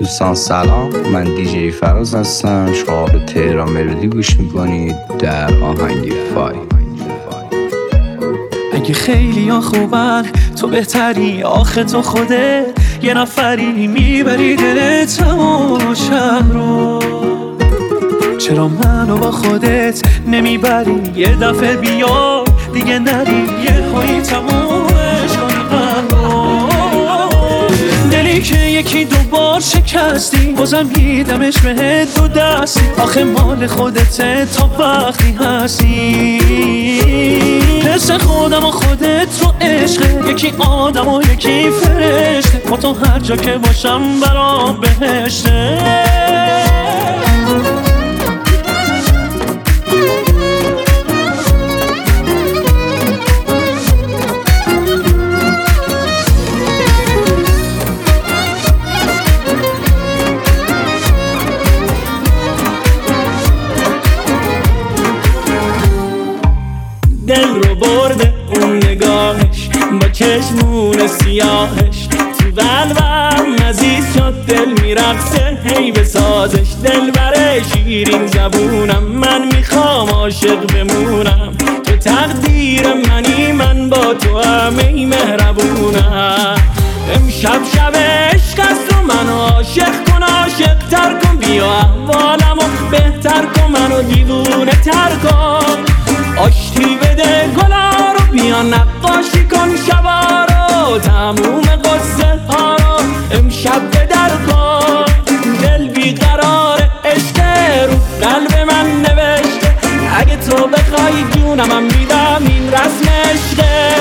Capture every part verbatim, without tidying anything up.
دوستان سلام، من دیجی فراز هستم. شما به تهران ملودی گوش میکنید در آهنگ فای. اگه خیلی ها خوبن تو بهتری، آخه تو خوده یه نفری میبری دل تمام شهر رو. چرا منو با خودت نمیبری؟ یه دفعه بیا دیگه نری، یه هایی تمومش کنم رو. دلی که یکی دوبار شکستی بازم میدمش بهت دو دستی. آخه مال خودته تا وقتی هستی. حس خودم و خودت رو عشقه، یکی آدم و یکی فرشته. با تو هر جا که باشم برام بهشته. دل رو برده اون نگاهش با چشمون سیاهش. تو قلبم عزیز شد، دل میرقصه هی بسازش. دل بره شیرین زبونم، من میخوام عاشق بمونم. تو تقدیر منی، من با تو همه مهربونم. امشب شب عشق است و منو عاشق کن، عاشق تر کن. بیا احوالمو بهتر کن، منو دیوونه تر کن. آشتی بده گلا رو، بیا نقاشی کن شبا رو. تموم قصه ها رو امشب به در کن. دل بیقرار عشق رو قلب من نوشته. اگه تو بخوای جونم میدم، این رسم عشقه.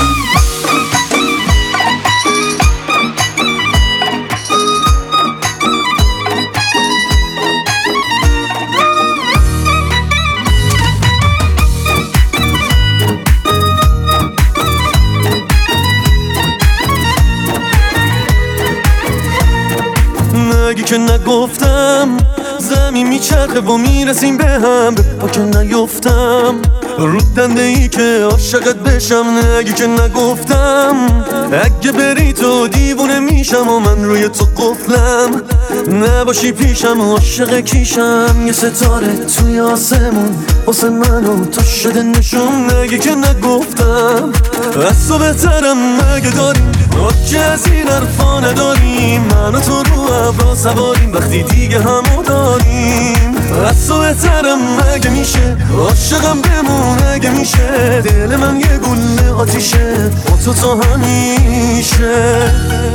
اگه که نگفتم زمین میچرخه و میرسیم به هم. به پا که نیفتم رو دنده ای که عاشقت بشم. اگه که نگفتم اگه بری تو دیوونه میشم و من روی تو قفلم. نباشی پیشم عاشق کیشم. یه ستاره توی آسمون واسه من و تو شده نشون. اگه که نگفتم از تو بهترم اگه داریم که از این حرفا نداریم. من و تو رو ابرا سواریم وقتی دیگه همو داریم. از تو بهترم اگه میشه، عاشقم بمون اگه میشه. دل من یه گله آتیشه با تو تا همیشه.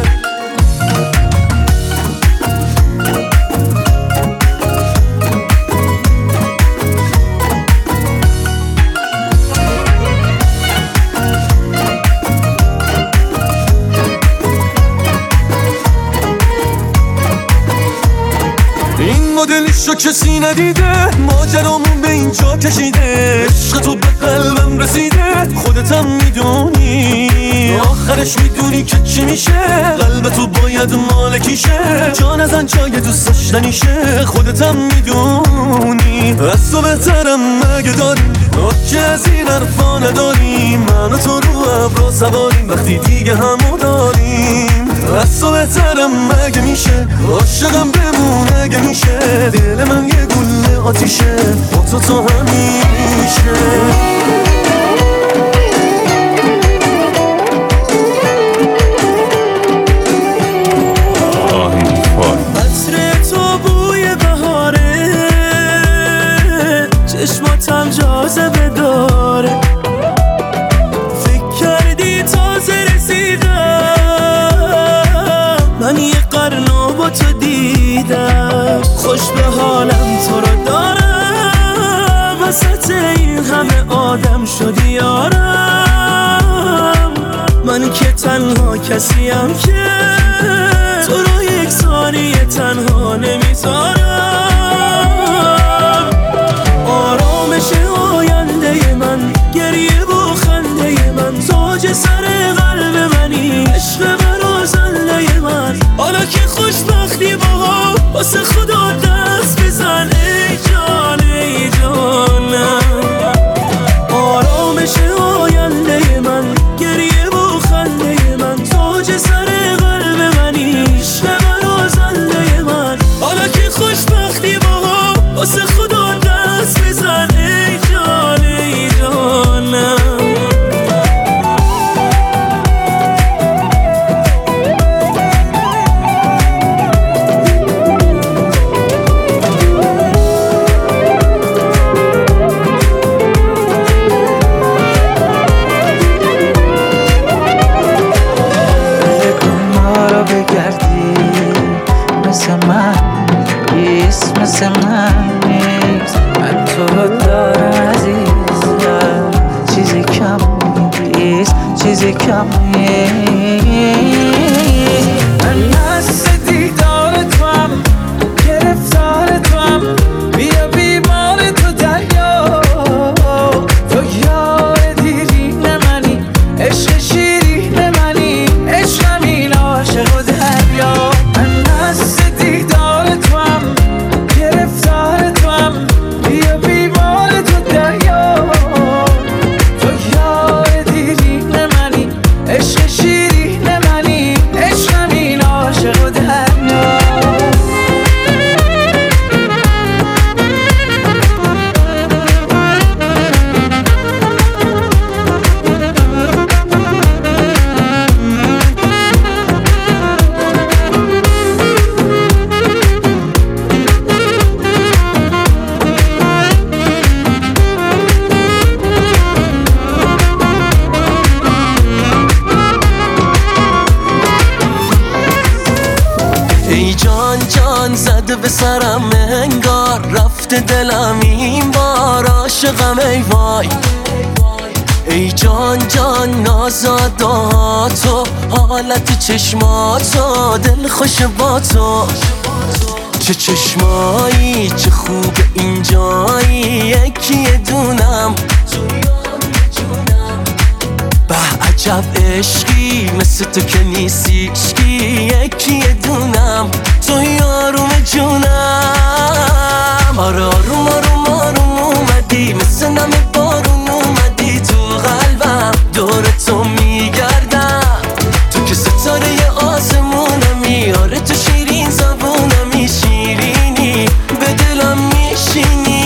مدلشو کسی ندیده، ماجرامون به اینجا کشیده. عشق تو به قلبم رسیده، خودتم میدونی. آخرش میدونی که چی میشه، قلب تو باید مالکیشه. جان ازن جای دوست داشتنیشه، خودتم میدونی. از تو بهترم اگه داریم که از این حرفا نداریم. من و تو رو ابرا سواریم وقتی دیگه همو داریم. از تو بهترم اگه میشه، عاشقم بمون اگه میشه. دل من یه گله آتیشه با تو تا همیشه. عطر تو بوی بهاره، چشماتم جاذبه داره. فکر کردی تازه رسیدم، من یه قرنو با تو دیدم. خوش به حالم تو رو دارم، وسط این همه آدم شدی یارم. من که تنها کسیم که تو رو یک ثانیه تنها نمیذارم. آرامش آینده من، گریه و خنده من، تاج سر قلب منی، عشق من و زنده من. حالا که خوشبختی با واسه خدا دست بزن ای جان ای جانم. آرامش آینده من، گریه و خنده من، تاج سر قلب منی، عشق من و زنده من. چیز کمه. من مست دیدار تو هم گرفتار تو هم بیا بیمار تو دریا. تو یار دیرین منی عشق شیرین منی عشقمین عاشق و دریا. من مست دیدار تو هم گرفتار تو هم بیا بیمار تو دریا. تو یار دیرین منی عشق شیرین منی عشقمین عاشق و دریا. ای جان جان زده به سرم انگار رفته دلم این بار عاشقم ای وای. ای جان جان نازاداتو حالت چشماتو دل خوش با تو. چه چشمایی چه خوب اینجایی یکی دونم. به عجب عشقی مثل تو که نیستی عشقی یکی دونم. تو یاروم جونم. آره آروم آروم آروم اومدی مثل نم بارون اومدی تو قلبم دور تو میگردم. تو که ستاره آسمونمی آره تو شیرین زبونمی شیرینی به دلم میشینی.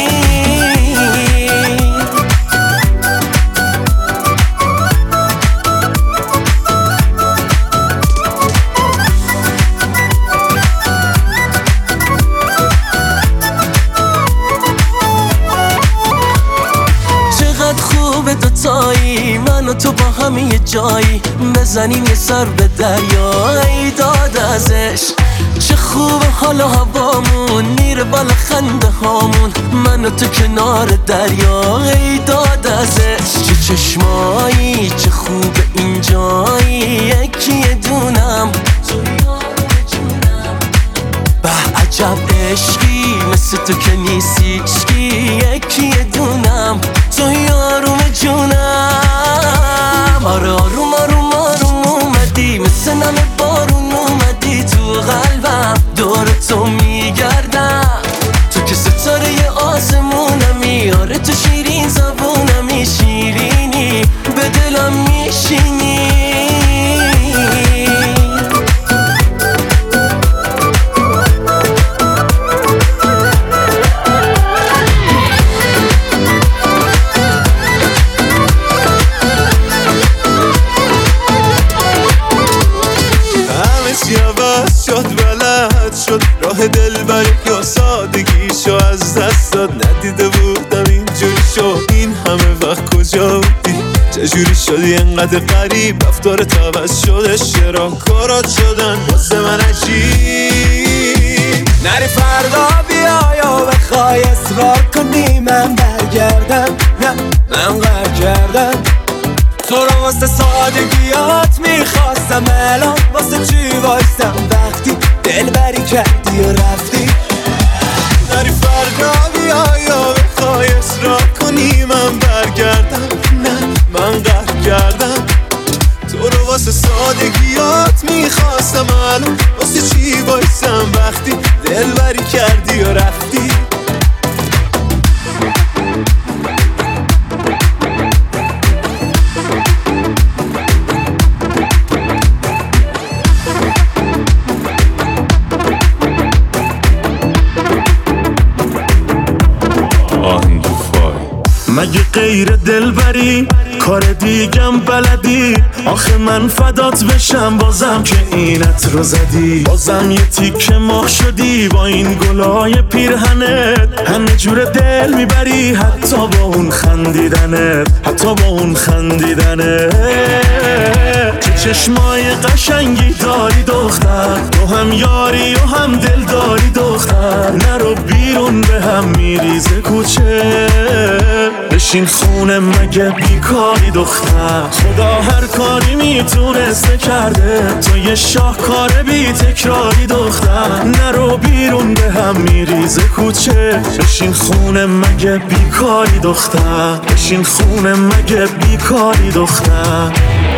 دوتایی من و تو با هم یه جایی بزنیم یه سر به دریا. ای داد ازش چه خوب حال و هوامون میره بالا خنده هامون من و تو کنار دریا. ای داد ازش چه چشمایی چه خوب اینجایی یکی دونم. به عجب عشقی مثل تو که نیستی عشقی یکی دونم. تو یاروم جونم. آره آروم آروم آروم اومدی مثل نم بارون اومدی تو قلبم دور تو میگردم. تو که ستاره آسمونمی آره تو شیرین زبونمی شیرینی به دلم میشینی. راه دلبری یا سادگیشو از دست داد ندیده بودم اینجوری شد. این همه وقت کجا بودی چجوری شدی انقدر غریب رفتارت عوض شدش چرا کارات شدن واسه من عجیب. نری فردا بیا یا بخوای اصرار کنی من برگردم. نه من قهر کردم تو رو واسه سادگیات میخواستم الان واسه چی وایستم وقتی دلبری کردی و رفتی. نری فردا بیا یا بخوای اصرار کنی من برگردم. نه من قهر کردم تو رو واسه سادگیات میخواستم الان واسه چی وایستم وقتی دلبری کردی و رفتی. مگه غیر دلبری کار دیگم بلدی؟ آخه من فدات بشم بازم که اینت رو زدی. بازم یه تیکه مخ شدی با این گلای پیرهنت. همه جور دل میبری حتی با اون خندیدنت حتی با اون خندیدنت. چه چشمای قشنگی داری دختر تو هم یاری و هم دل داری دختر. نرو بیرون به هم میریزه کوچه بشین خونه مگه بیکاری دختر. خدا هر کاری میتونسته کرده، تو یه شاهکار بی تکراری دختر. نرو بیرون به هم میریزه کوچه، بشین خونه مگه بیکاری دختر. بشین خونه مگه بیکاری دختر.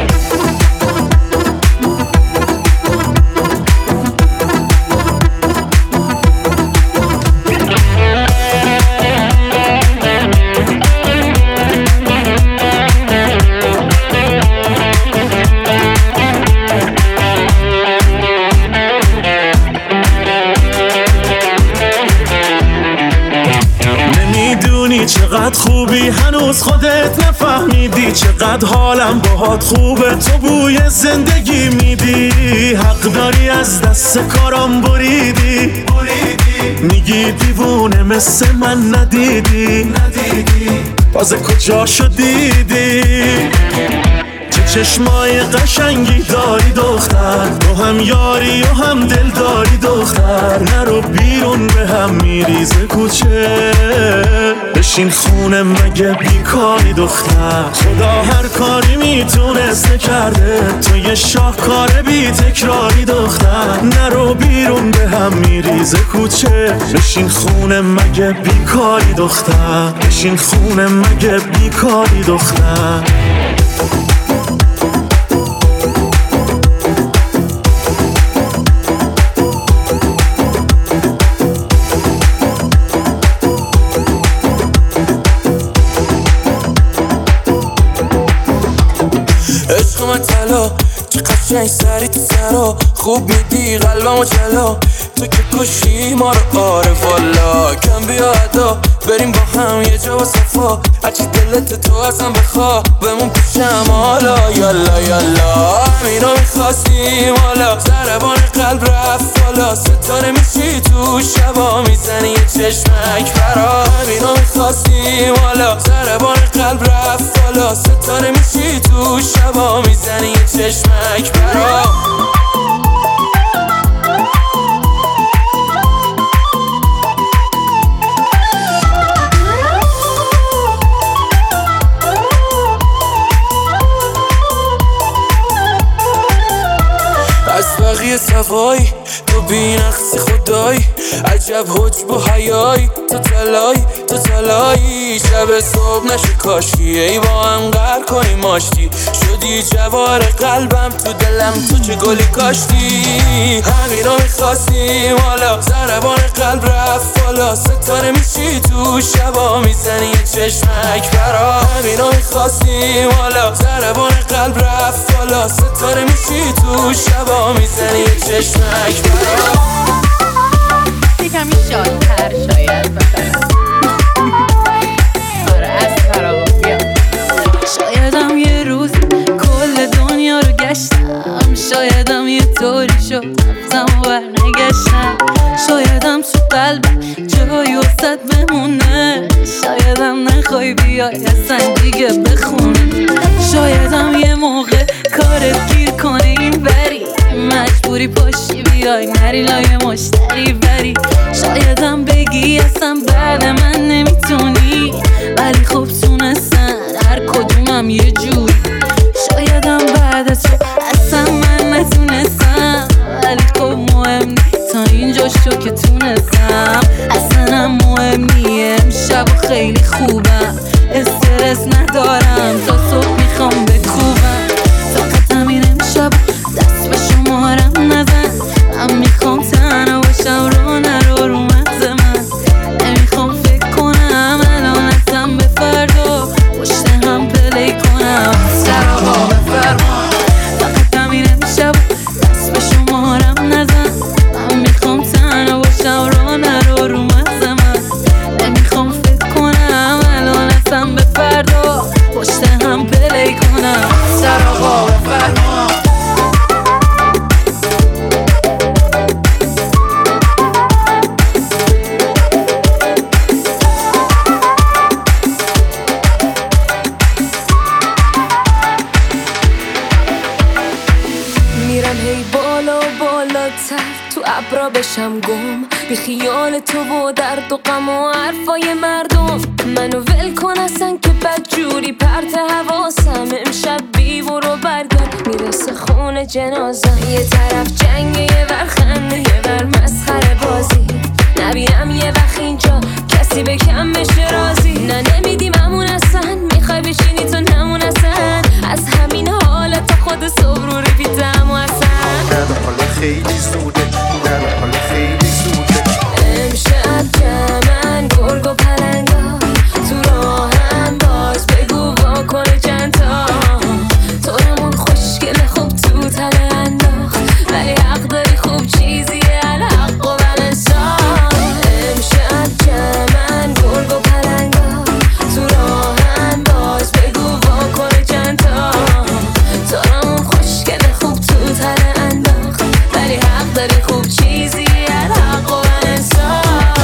چقدر خوبی هنوز خودت نفهمیدی، چقدر حالم باهات خوبه تو بوی زندگی میدی. حق داری از دست کارام بریدی، میگی دیوونه مثل من ندیدی، تازه کجا شدیدی. چه چشمای قشنگی داری دختر، تو هم یاری و هم دل داری دختر. نرو بیرون به هم میریزه کوچه، بشین خونه مگه بیکاری دختر. خدا هر کاری میتونسته کرده، تو یه شاهکار بی تکراری دختر. نرو بیرون به هم میریزه کوچه، بشین خونه مگه بیکاری دختر. بشین خونه مگه بیکاری دختر. عشق من طلا چه قشنگ سری تو سرا، خوب میدی قلبمو جلا. تو که کشی ما رو آره والا. کم بیا ادا بریم با هم یه جا با صفا، هرچی دلت تو ازم بخوا بمون پیشم حالا. یالا یالا همینو میخواستیم حالا، ضربان قلب رفت بالا. ستاره میشی تو شبا میزنی یه چشمک برا. همینو میخواستیم حالا، ضربان قلب رفت بالا. ستاره میشی تو شبا میزنی یه چشمک برا. از بقیه صفایی تو بی نقص خدایی، عجب حجب و حیایی. تو تلایی تو تلایی، شب صبح نشه کاشکی ای با هم قهر کنی ماشتی. شدی جوار قلبم تو دلم تو چه گلی کاشتی. همینو میخواستیم حالا، ضربان قلب رفت بالا. ستاره میشی تو شبا میزنی یه چشمک برا. همینو میخواستیم حالا، ضربان قلب رفت بالا. ستاره میشی تو شبا میزنی یه چشمک برا. یکمی شادتر شاید بفرم آره از خرابا بیا. شایدم یه روز کل دنیا رو گشتم، شایدم یه طوری شد رفتم و برنگشتم. شایدم تو قلبم جایی وسط بمونه، شایدم نخوای بیای اصلا دیگه بخونه. شایدم یه موقع کارت گیر کنه این بری، مجبوری پاشی بیای نری لای مشتری بری. شایدم بگی اصلا بعد من نمیتونی، ولی خب تونستن هر کدومم یه جوری. شایدم بعد تو اصلا من نتونستم، ولی خب مهم نیست تا اینجا شو که تونستم. اصلا هم مهم نیه امشب و خیلی خوبم، استرس ندارم تا صبح میخوام بکوبم. فقط همین امشب دست به شمارم نزن، من میخوام تنها باشم رو نرو رو مغز من. نمیخوام فکر کنم الان اصلا به فردا، پشت هم پلی کنم سراغا بفرما. فقط همین امشب دست به شمارم نزن، من میخوام تنها باشم رو نرو رو مغز من. نمیخوام فکر کنم الان اصلا به فردا، پشت هم پلی کنم سراغا بفرما. ابرا بشم گم بی خیال تو و درد و غم و حرفای مردم. منو ول کن اصلا که بدجوری پرت حواسم. امشب بی برو برگرد میرسه خونه جنازم. یه طرف جنگ یه ور خنده یه ور مسخره بازی. نبینم یه وقت اینجا کسی به کم بشه راضی. نه نمیدیم همون اصلا میخوای بشینی تو نمون اصلا. از همین حالت تا خود صبح رو رفیدم و اصلا در حال خیلی زوده در حال خیلی زوده. امشب جمعن گرگ و پلنگا تو راهم باز بگو واکنه چند تا. طورمون خوشگله خوب تو تله انداخت ولی حق داری خوب چیزیه الحق و بلنسا. امشب جمعن گرگ و پلنگا تو راهم باز بگو واکنه چند تا. طورمون خوشگله خوب تو تله انداخت ولی حق داری خوب چیزیه الحق و بلنسا.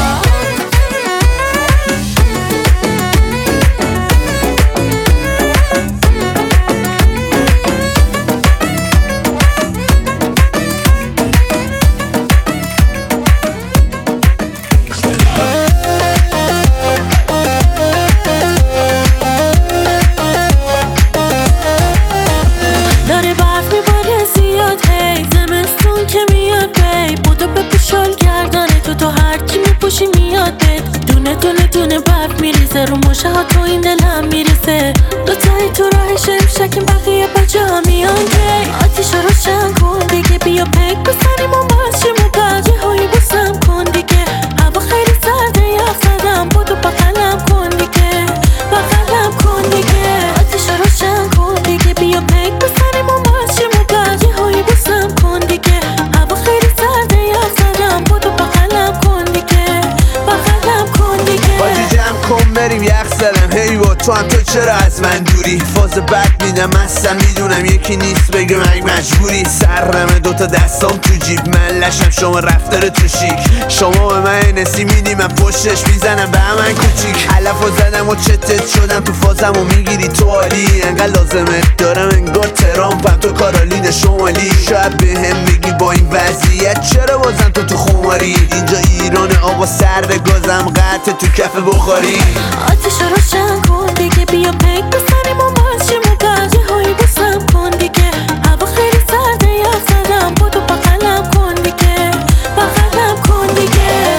داره برف میباره زیاد هی زمستون که میاد بی بودو بپوشال گردنه تو تو هرچی میپوشی میاد بید. دونه دونه دونه برف میریزه رو مشه ها تو این دلم میریزه. دوتایی تو راهش امشکیم بقیه بجا ها میان کی. آتیش رو روشن کن دیگه بیا پک بسنیم و باز شیم و بقیه هایی بوسم کن دیگه. هوا خیلی سرده یخ زدم بودو بقلم کن دیگه بقلم کن دیگه. آتیش رو روشن کن دیگه بیا پک بسنیم و باز شیم و بقیه هایی بوسم کن دیگه. هوا خیلی سرده یخ زدم بودو بقلم کن دیگه بقلم کن دیگه. باجی جمع کن بریم یخ زدم هی با تو هم تو چرا از من دوری. فاز بد میدم اصلا میدونم یکی نیست بگه من مجبوری. سرمه دوتا دستام تو جیب من لشم شما رفتار تو شیک. شما به من نسی میدی من پشتش میزنم به همن کوچیک. علفو زدم و چتت شدم تو فازم و میگیری تو عالی. انقدر لازمت دارم انگار ترامپم تو کارالین شمالی. شاید به هم بگی با این وضعیت چرا بازم تو تو خماری. اینجا ایران آقا سرد گازم قطع تو کف بخاری. آتیش رو روشن کن دیگه بیا پک بسنیم و باز شیم و بقیه هایی بوسم کن دیگه. هوا خیلی سرده یخ زدم بودو بقلم کن دیگه بقلم کن دیگه.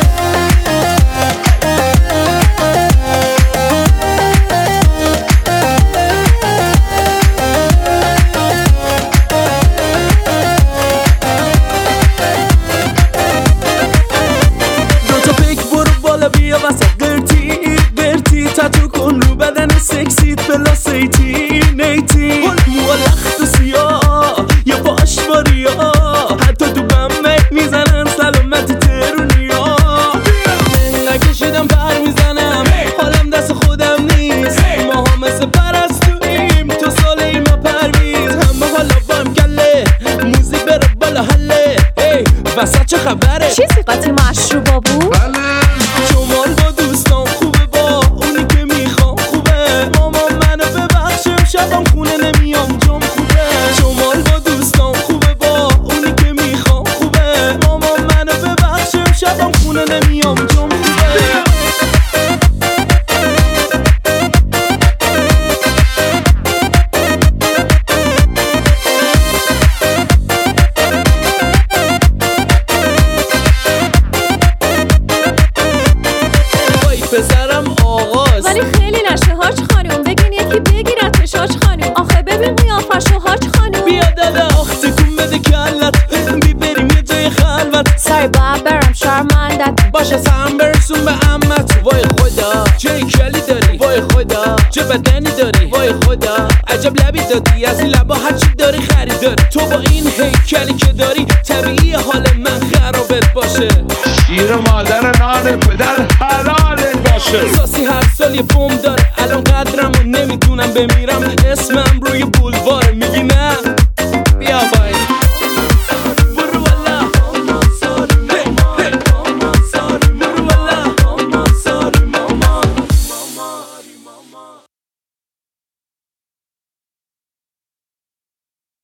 دوتا پیک برو بالا بیا وسط قرتی قرتی. تتو کن رو بدن سکسیت بلا سیتی نیتی. موها لخت و سیاه یا پاشماریا حتی تو بمک میزنن سلامتی ترونیا. منگه کشیدم پر میزنم حالم دست خودم نیست. ما ها مثل پرستویم تو ساله ای ما پرویز. همه حالا با هم گله موزیک بره بالا حله. ای وسط چه خبره چیزی قاطی مشروبا بود؟ شمال با دوستان خوبه با اونی که میخوام خوبه. مامان منو ببخشم شبم خونه نمیام جام خوبه. شمال با دوستان خوبه با اونی که میخوام خوبه. مامان منو ببخشم شبم خونه نمیام جام خوبه. پسرم آغاز ولی خیلی نشه هاج خانوم. بگین یکی بگیرتش هاج خانوم. آخه ببین قیافش و هاج خانوم. بیا دادا آخ تکون بده کلت بی بریم یه جای خلوت. سای باید برم شرمندت باشه سهم برسون به امت. وای خدا چه کلی داری وای خدا چه بدنی داری وای خدا عجب لبی دادی از این لبا هرچی داری خریداری. تو با این هیکلی که داری طبیعی حال من خرابت باشه. شیر مادر نان پدر حلالت باشه. ساسی هر سال یه بوم داره الان قدرم و نمیتونم بمیرم. اسمم روی بولواره میگی نه بیا باید